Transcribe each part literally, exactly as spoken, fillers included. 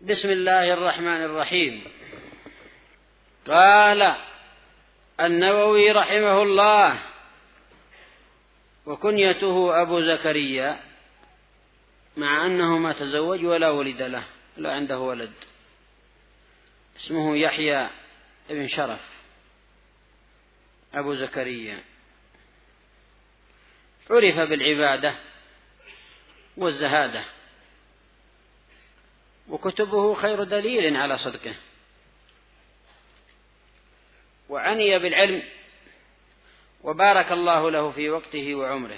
بسم الله الرحمن الرحيم. قال النووي رحمه الله: وكنيته أبو زكريا، مع أنه ما تزوج ولا ولد له، لا عنده ولد، اسمه يحيى بن شرف أبو زكريا، عرف بالعبادة والزهادة، وكتبه خير دليل على صدقه، وعني بالعلم، وبارك الله له في وقته وعمره،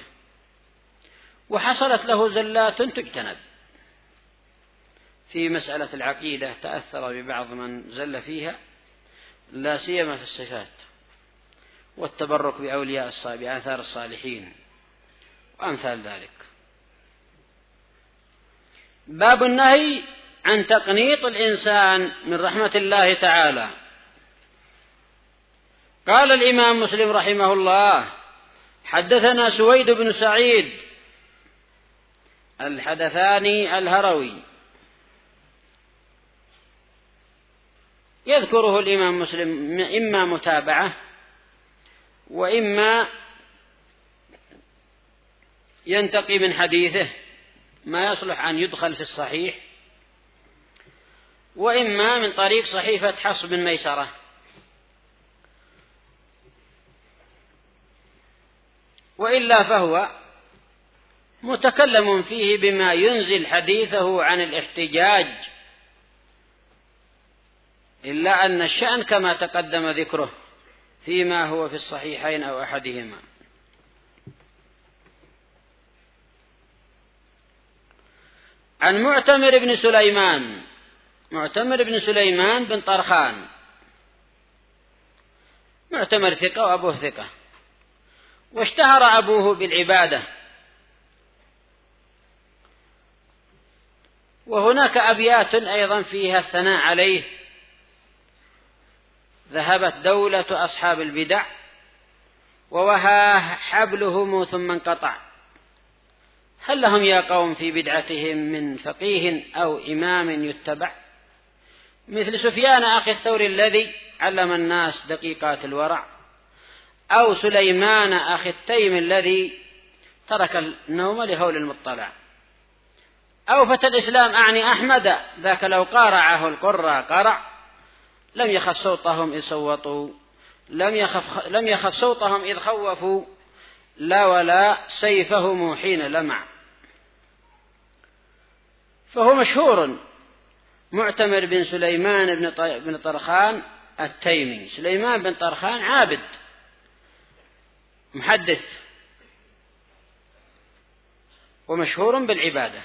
وحصلت له زلات تجتنب في مسألة العقيدة، تأثر ببعض من زل فيها، لا سيما في الصفات والتبرك بأولياء بآثار الصالحين وأمثال ذلك. باب النهي عن تقنيط الإنسان من رحمة الله تعالى. قال الإمام مسلم رحمه الله: حدثنا سويد بن سعيد الحدثاني الهروي. يذكره الإمام مسلم إما متابعة وإما ينتقي من حديثه ما يصلح أن يدخل في الصحيح، وإما من طريق صحيفة حفص بن ميسرة. وإلا فهو متكلم فيه بما ينزل حديثه عن الاحتجاج، إلا أن الشأن كما تقدم ذكره فيما هو في الصحيحين أو أحدهما. عن معتمر بن سليمان معتمر بن سليمان بن طرخان. معتمر ثقة وأبوه ثقة، واشتهر أبوه بالعبادة. وهناك أبيات أيضا فيها الثناء عليه: ذهبت دولة أصحاب البدع ووهى حبلهم ثم انقطع، هل لهم يا قوم في بدعتهم من فقيه أو إمام يتبع، مثل سفيان أخي الثوري الذي علم الناس دقيقات الورع، أو سليمان أخي التيم الذي ترك النوم لهول المطلع، أو فتى الإسلام أعني أحمد ذاك لو قارعه القرى قرع، لم يخف صوتهم إذ صوتوا لم يخف, لم يخف صوتهم إذ خوفوا، لا ولا سيفهم حين لمع. فهو مشهور معتمر بن سليمان بن طرخان التيمي. سليمان بن طرخان عابد محدث ومشهور بالعبادة،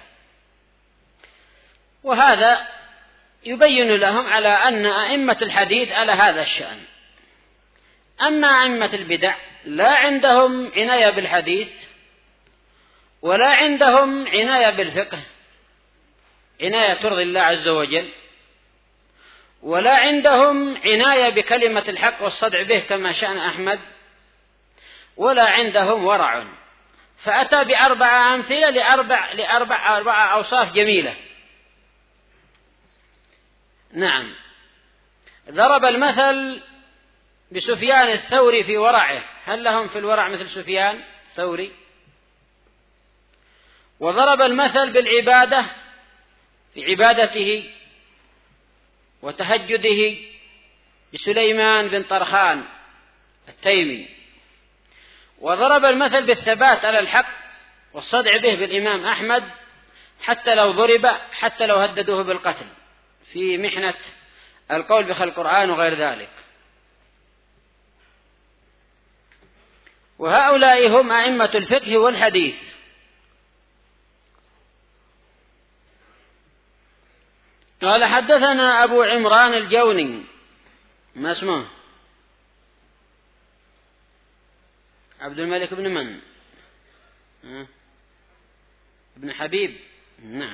وهذا يبين لهم على أن أئمة الحديث على هذا الشأن. أما أئمة البدع لا عندهم عناية بالحديث، ولا عندهم عناية بالفقه، عناية ترضي الله عز وجل، ولا عندهم عناية بكلمة الحق والصدع به كما شأن أحمد، ولا عندهم ورع. فأتى بأربع أمثلة لأربع, لأربع أربع أوصاف جميلة. نعم، ضرب المثل بسفيان الثوري في ورعه، هل لهم في الورع مثل سفيان الثوري؟ وضرب المثل بالعبادة في عبادته وتهجده بسليمان بن طرخان التيمي. وضرب المثل بالثبات على الحق والصدع به بالإمام أحمد، حتى لو ضرب، حتى لو هددوه بالقتل في محنة القول بخلق القرآن وغير ذلك. وهؤلاء هم أئمة الفقه والحديث. قال حدثنا أبو عمران الجوني، ما اسمه؟ عبد الملك بن من؟ ابن حبيب. نعم.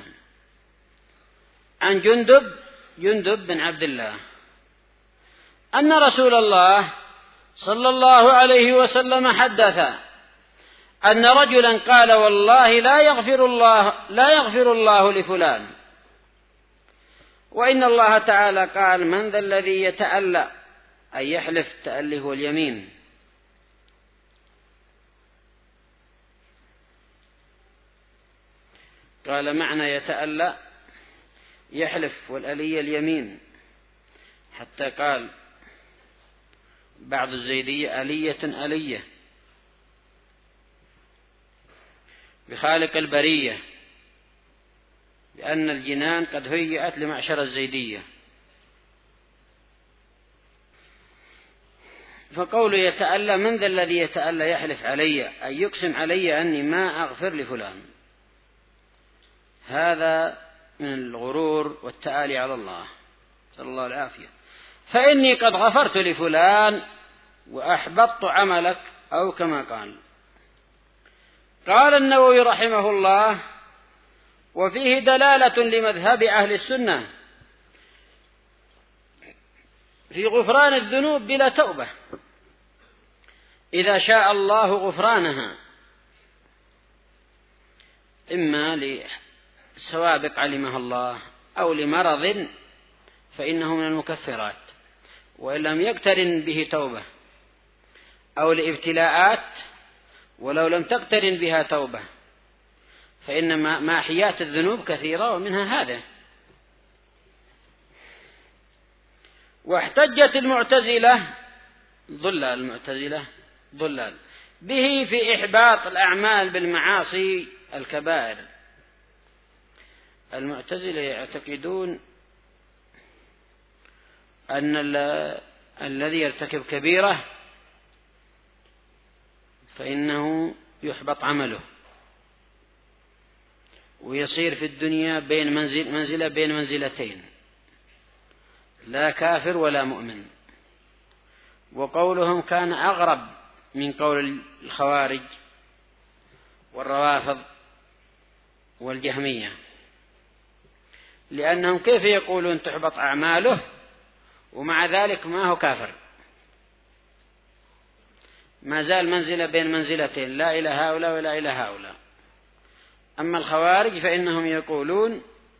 عن جندب جندب بن عبد الله أن رسول الله صلى الله عليه وسلم حدث أن رجلا قال: والله لا يغفر الله لا يغفر الله لفلان، وإن الله تعالى قال: من ذا الذي يتألى، أي يحلف، التألي هو اليمين. قال معنى يتألى يحلف، والألية اليمين، حتى قال بعض الزيدية: ألية ألية بخالق البرية، لأن الجنان قد هيئت لمعشر الزيدية. فقوله يتألى: من ذا الذي يتألى يحلف علي، أي يقسم علي أني ما أغفر لفلان. هذا من الغرور والتآلي على الله، صلى الله العافية. فإني قد غفرت لفلان وأحبطت عملك، أو كما قال. قال النووي رحمه الله: وفيه دلالة لمذهب أهل السنة في غفران الذنوب بلا توبة إذا شاء الله غفرانها، إما لسوابق علمها الله أو لمرض فإنه من المكفرات، وإن لم يقترن به توبة، أو لابتلاءات ولو لم تقترن بها توبة، فإن ماحيات الذنوب كثيرة ومنها هذا. واحتجت المعتزلة ضلال المعتزلة ضلال به في إحباط الأعمال بالمعاصي الكبائر. المعتزلة يعتقدون أن الذي يرتكب كبيرة فإنه يحبط عمله، ويصير في الدنيا بين منزل منزلة بين منزلتين، لا كافر ولا مؤمن. وقولهم كان أغرب من قول الخوارج والروافض والجهمية، لأنهم كيف يقولون تحبط أعماله ومع ذلك ما هو كافر، ما زال منزلة بين منزلتين، لا إلى هؤلاء ولا إلى هؤلاء. أما الخوارج فإنهم يقولون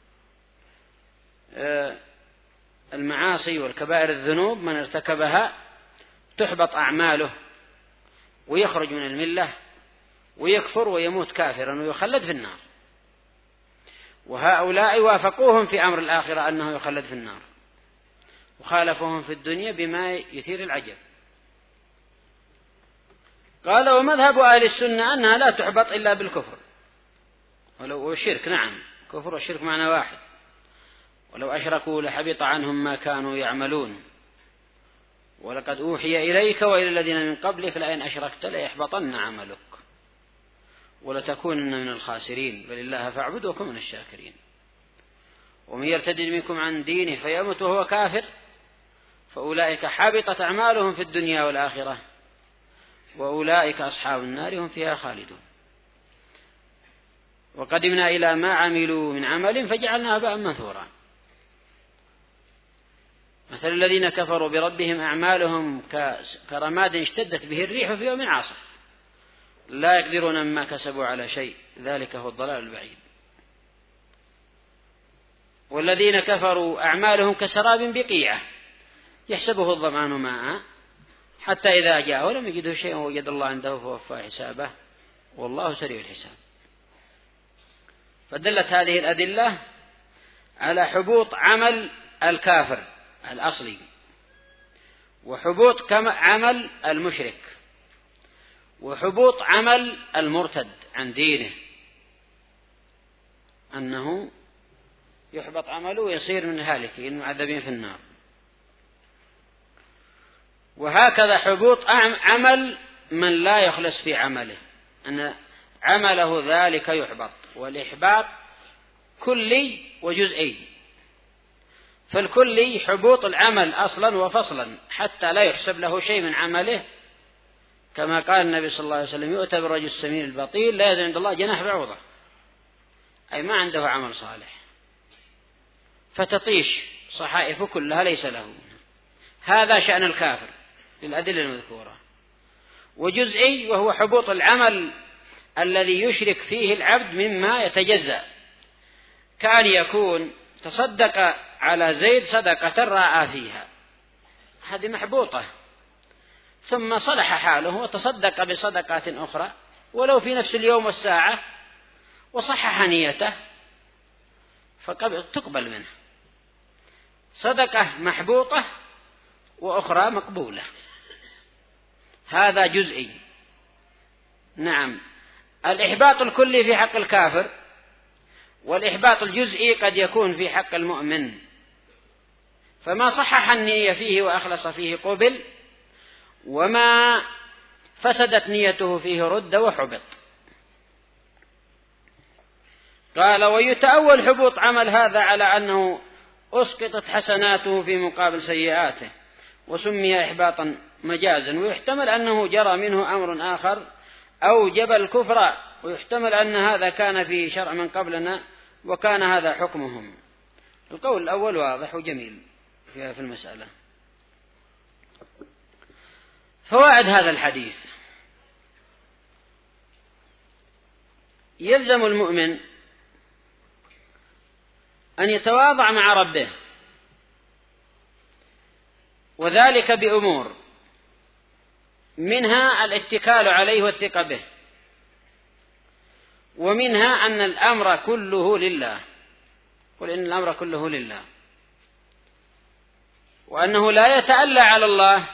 المعاصي والكبائر الذنوب من ارتكبها تحبط أعماله ويخرج من الملة ويكفر ويموت كافرا ويخلد في النار. وهؤلاء وافقوهم في أمر الآخرة أنه يخلد في النار، وخالفوهم في الدنيا بما يثير العجب. قال: ومذهب أهل السنة أنها لا تحبط إلا بالكفر ولو الشرك. نعم، كفر والشرك معنى واحد. ولو أشركوا لحبط عنهم ما كانوا يعملون، ولقد أوحي إليك وإلى الذين من قبلك لئن أشركت ليحبطن عملك ولتكونن من الخاسرين، بل الله فاعبد وكن من الشاكرين. ومن يرتد منكم عن دينه فيمت وهو كافر فأولئك حبطت أعمالهم في الدنيا والآخرة وأولئك أصحاب النار هم فيها خالدون. وقدمنا إلى ما عملوا من عمل فجعلناه هباء منثورا. مثل الذين كفروا بربهم أعمالهم كرماد اشتدت به الريح في يوم عاصف لا يقدرون مما كسبوا على شيء، ذلك هو الضلال البعيد. والذين كفروا أعمالهم كسراب بقيعة يحسبه الظمآن ماء حتى إذا جاءه لم يجده شيئا ووجد الله عنده فوفى حسابه والله سريع الحساب. فدلت هذه الأدلة على حبوط عمل الكافر الأصلي وحبوط عمل المشرك وحبوط عمل المرتد عن دينه، أنه يحبط عمله ويصير من هالكين معذبين في النار. وهكذا حبوط عمل من لا يخلص في عمله، أن عمله ذلك يحبط، والإحباط كلي وجزئي. فالكلي حبوط العمل أصلا وفصلا حتى لا يحسب له شيء من عمله، كما قال النبي صلى الله عليه وسلم: يؤتى بالرجل السمين البطيل لا يزن عند الله جناح بعوضة، أي ما عنده عمل صالح، فتطيش صحائف كلها ليس له. هذا شأن الكافر للأدلة المذكورة. وجزئي وهو حبوط العمل الذي يشرك فيه العبد مما يتجزأ، كأن يكون تصدق على زيد صدقة رأى فيها، هذه محبوطة، ثم صلح حاله وتصدق بصدقات أخرى ولو في نفس اليوم والساعة وصحح نيته فتقبل منه. صدقة محبوطة وأخرى مقبولة، هذا جزئي. نعم، الإحباط الكلي في حق الكافر، والإحباط الجزئي قد يكون في حق المؤمن، فما صحح النية فيه وأخلص فيه قبل، وما فسدت نيته فيه رد وحبط. قال: ويتأول حبوط عمل هذا على أنه أسقطت حسناته في مقابل سيئاته، وسمي إحباطا مجازا، ويحتمل أنه جرى منه أمر آخر أوجب الكفر، ويحتمل أن هذا كان في شرع من قبلنا وكان هذا حكمهم. القول الأول واضح وجميل في المسألة. فوائد هذا الحديث: يلزم المؤمن أن يتواضع مع ربه، وذلك بأمور، منها الاتكال عليه والثقة به، ومنها أن الأمر كله لله، قل إن الأمر كله لله، وأنه لا يتألى على الله،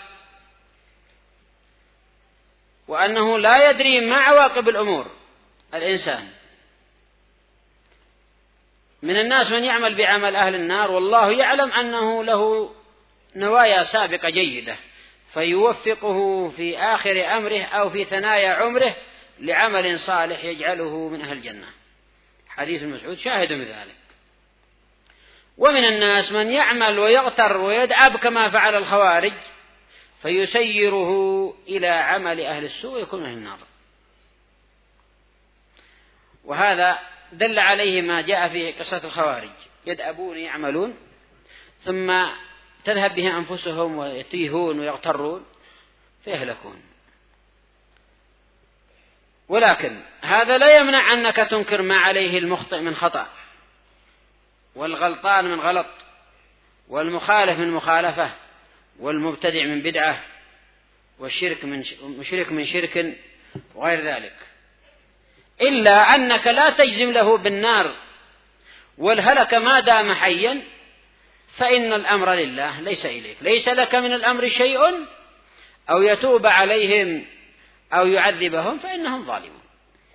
وأنه لا يدري ما عواقب الأمور. الإنسان من الناس من يعمل بعمل أهل النار والله يعلم أنه له نوايا سابقة جيدة، فيوفقه في آخر أمره أو في ثنايا عمره لعمل صالح يجعله من أهل الجنة. حديث المسعود شاهد من ذلك. ومن الناس من يعمل ويغتر ويدعب كما فعل الخوارج، فيسيره إلى عمل أهل السوء يكون أهل النار. وهذا دل عليه ما جاء في قصة الخوارج، يدعبون يعملون ثم تذهب به أنفسهم ويتيهون ويغترون فيهلكون. ولكن هذا لا يمنع أنك تنكر ما عليه المخطئ من خطأ، والغلطان من غلط، والمخالف من مخالفة، والمبتدع من بدعة، والشرك من مشرك من شرك وغير ذلك، إلا أنك لا تجزم له بالنار والهلك ما دام حيا، فإن الأمر لله ليس إليك، ليس لك من الأمر شيء، أو يتوب عليهم أو يعذبهم فإنهم ظالمون.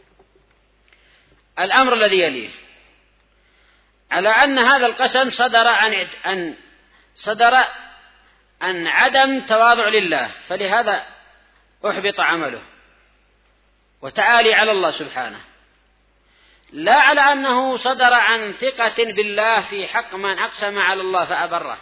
الأمر الذي يليه على أن هذا القسم صدر عن أن صدر عن عدم تواضع لله، فلهذا أحبط عمله وتعالي على الله سبحانه، لا على أنه صدر عن ثقة بالله في حق من أقسم على الله فأبره،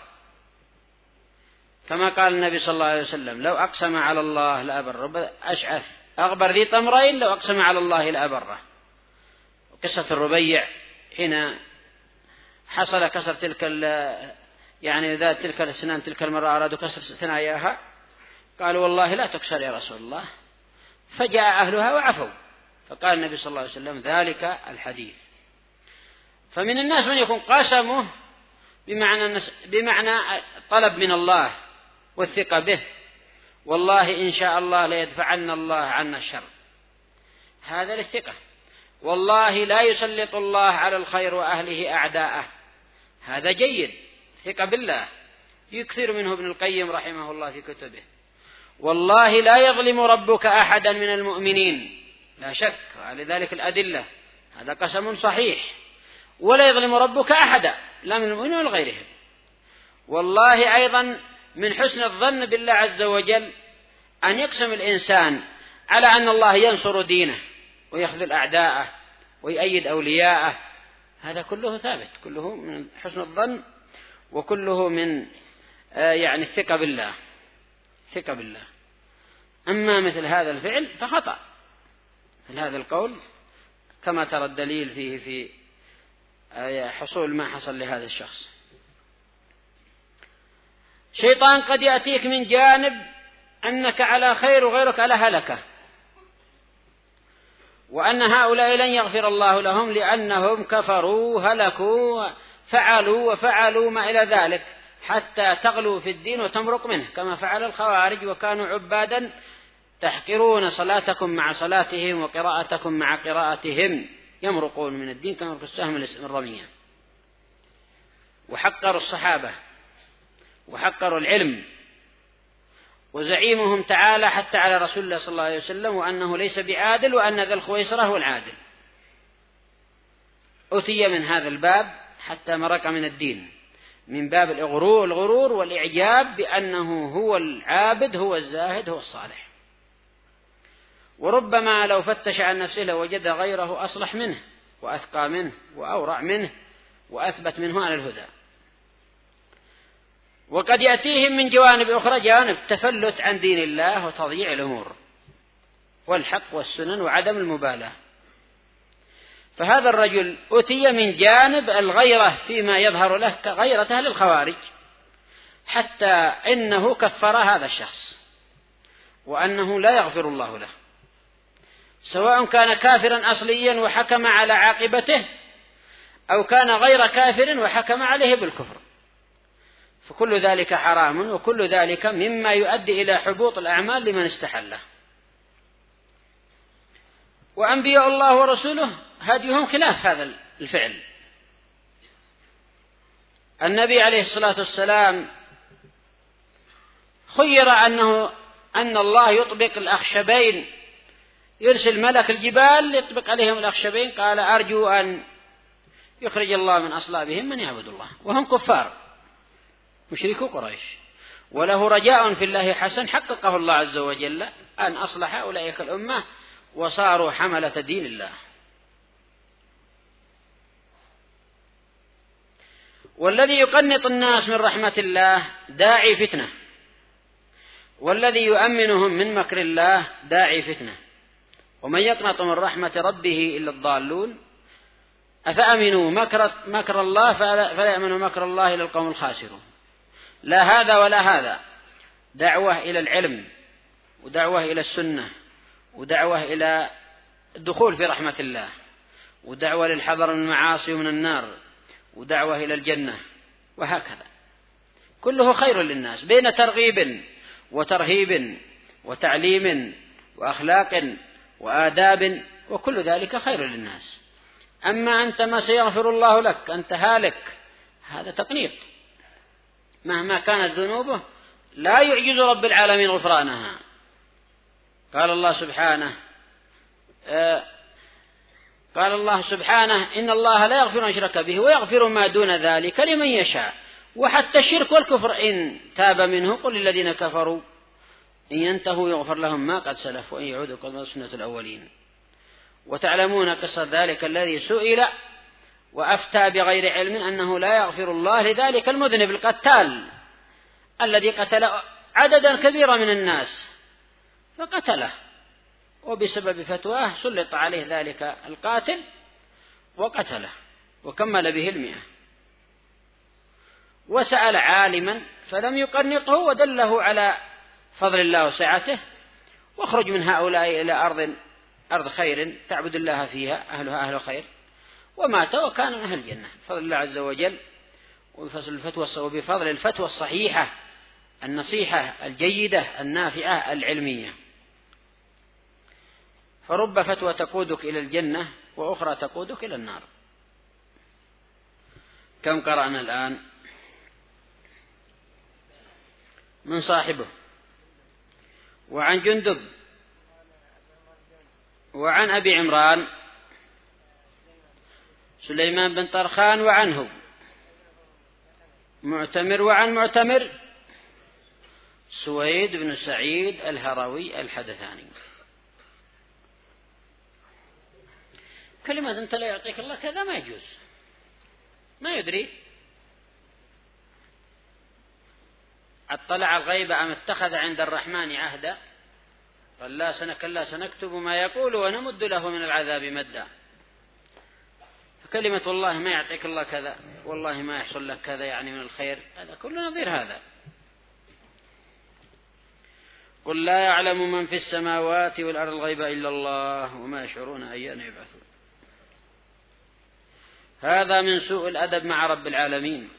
كما قال النبي صلى الله عليه وسلم: لو أقسم على الله لأبره، أشعث أغبر ذي طمرين لو أقسم على الله لأبره. قصة الربيع حين حصل كسر تلك يعني ذات تلك السنان، تلك المرة أرادوا كسر ثناياها، قالوا: والله لا تكسر يا رسول الله، فجاء أهلها وعفوا، فقال النبي صلى الله عليه وسلم: ذلك الحديث. فمن الناس من يكون قسمه بمعنى بمعنى طلب من الله والثقة به، والله إن شاء الله ليدفعن الله عنا الشر، هذا للثقة. والله لا يسلط الله على الخير وأهله أعداءه، هذا جيد، ثقة بالله، يكثر منه ابن القيم رحمه الله في كتبه. والله لا يظلم ربك أحدا من المؤمنين، لا شك، ولذلك الأدلة، هذا قسم صحيح. ولا يظلم ربك أحدا لا من المؤمنين ولا غيرهم. والله أيضا من حسن الظن بالله عز وجل أن يقسم الإنسان على أن الله ينصر دينه ويخذل أعداءه ويؤيد أولياءه، هذا كله ثابت، كله من حسن الظن، وكله من آه يعني الثقة بالله، ثقة بالله. أما مثل هذا الفعل فخطأ، مثل هذا القول كما ترى الدليل فيه في آه حصول ما حصل لهذا الشخص. شيطان قد يأتيك من جانب أنك على خير وغيرك على هلكة، وأن هؤلاء لن يغفر الله لهم لأنهم كفروا هلكوا فعلوا وفعلوا ما إلى ذلك حتى تغلوا في الدين وتمرق منه، كما فعل الخوارج وكانوا عبادا تحقرون صلاتكم مع صلاتهم وقراءتكم مع قراءتهم، يمرقون من الدين كما يمرق السهم من الرمية. وحقروا الصحابة وحقروا العلم، وزعيمهم تعالى حتى على رسول الله صلى الله عليه وسلم وأنه ليس بعادل، وأن ذا الخويصرة هو العادل. أتي من هذا الباب حتى مرق من الدين، من باب الغرور, الغرور والإعجاب بأنه هو العابد هو الزاهد هو الصالح. وربما لو فتش عن نفسه لوجد غيره أصلح منه وأثقى منه وأورع منه وأثبت منه على الهدى. وقد يأتيهم من جوانب أخرى جانب تفلت عن دين الله وتضييع الأمور والحق والسنن وعدم المبالاة. فهذا الرجل أتي من جانب الغيرة فيما يظهر له كغيرة أهل الخوارج، حتى إنه كفر هذا الشخص وأنه لا يغفر الله له، سواء كان كافرا أصليا وحكم على عاقبته أو كان غير كافر وحكم عليه بالكفر، فكل ذلك حرام، وكل ذلك مما يؤدي إلى حبوط الأعمال لمن استحله. وأنبياء الله ورسوله هديهم خلاف هذا الفعل. النبي عليه الصلاة والسلام خير أنه أن الله يطبق الأخشبين، يرسل ملك الجبال يطبق عليهم الأخشبين، قال أرجو أن يخرج الله من أصلابهم من يعبد الله، وهم كفار مشركو قريش، وله رجاء في الله حسن حققه الله عز وجل أن أصلح أولئك الأمة وصاروا حملة دين الله. والذي يقنط الناس من رحمة الله داعي فتنة، والذي يؤمنهم من مكر الله داعي فتنة. ومن يقنط من رحمة ربه إلا الضالون أفأمنوا مكر, مكر الله فلا يأمنوا مكر الله إلا القوم الخاسرون. لا هذا ولا هذا، دعوة إلى العلم ودعوة إلى السنة ودعوة إلى الدخول في رحمة الله ودعوة للحذر من المعاصي ومن النار ودعوة إلى الجنة، وهكذا كله خير للناس بين ترغيب وترهيب وتعليم وأخلاق وآداب، وكل ذلك خير للناس. أما أنت ما سيغفر الله لك أنت هالك، هذا تقنيط، مهما كانت ذنوبه لا يعجز رب العالمين غفرانها. قال الله سبحانه آه قال الله سبحانه إن الله لا يغفر أن يشرك به ويغفر ما دون ذلك لمن يشاء، وحتى الشرك والكفر إن تاب منه قل للذين كفروا إن ينتهوا يغفر لهم ما قد سلف وإن يعودوا قد مضت سنة الأولين. وتعلمون قصة ذلك الذي سئل وأفتى بغير علم أنه لا يغفر الله لذلك المذنب القتال الذي قتل عددا كبيرا من الناس فقتله، وبسبب فتواه سلط عليه ذلك القاتل وقتله وكمل به المئة. وسأل عالما فلم يقنطه ودله على فضل الله وسعته، واخرج من هؤلاء إلى أرض أرض خير تعبد الله فيها أهلها أهل خير، ومات وكان من أهل الجنة بفضل الله عز وجل وبفضل الفتوى وبفضل الفتوى الصحيحة النصيحة الجيدة النافعة العلمية. فرب فتوى تقودك إلى الجنة وأخرى تقودك إلى النار. كم قرأنا الآن من صاحبه؟ وعن جندب وعن أبي عمران سليمان بن طرخان وعنه معتمر وعن معتمر سويد بن سعيد الهروي الحدثاني. كلمة أنت لا يعطيك الله كذا ما يجوز، ما يدري اطلع الغيب أم اتخذ عند الرحمن عهدا قال لا سنكلا سنكتب ما يقول ونمد له من العذاب مدا. فكلمة والله ما يعطيك الله كذا والله ما يحصل لك كذا يعني من الخير، هذا كله نظير هذا. قل لا يعلم من في السماوات والأرض الغيب إلا الله وما يشعرون أيان يبعثون. هذا من سوء الأدب مع رب العالمين.